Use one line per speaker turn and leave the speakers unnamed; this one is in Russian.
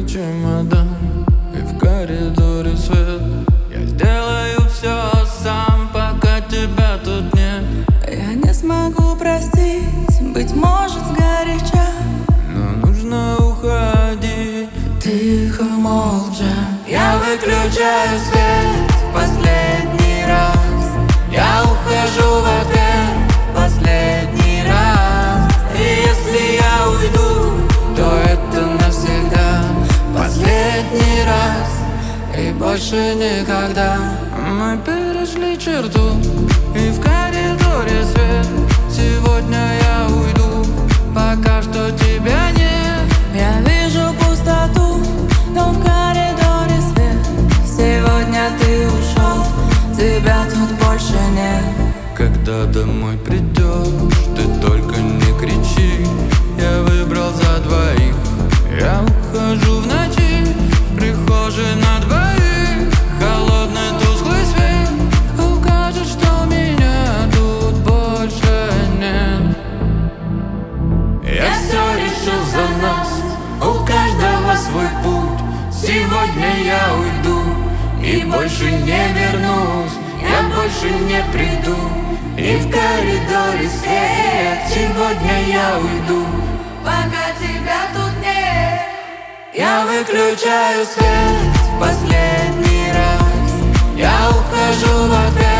чемодан, и в коридоре свет. Я сделаю все сам, пока тебя тут нет.
Я не смогу простить, быть может, сгоряча,
но нужно уходить.
тихо, молча.
Я выключаю свет в последний раз. Я ухожу в ответ в последний раз. И если я уйду, то это навсегда. Последний раз и больше никогда. Мы перешли черту, и в коридоре свет. Сегодня я уйду, пока что тебя нет.
Я вижу пустоту, но в коридоре свет. Сегодня ты ушел, тебя тут больше нет.
Когда домой придешь, ты только не кричи. Я выбрал за двоих. Я ухожу в ночи, в прихожей на двоих. Холодный тусклый свет укажет, что меня тут больше нет. Я все решил за нас, у каждого свой путь. Сегодня я уйду и больше не вернусь. Я больше не приду, и в коридоре свет. Сегодня я уйду,
Пока тебя тут нет.
я выключаю свет в последний раз. Я ухожу в ответ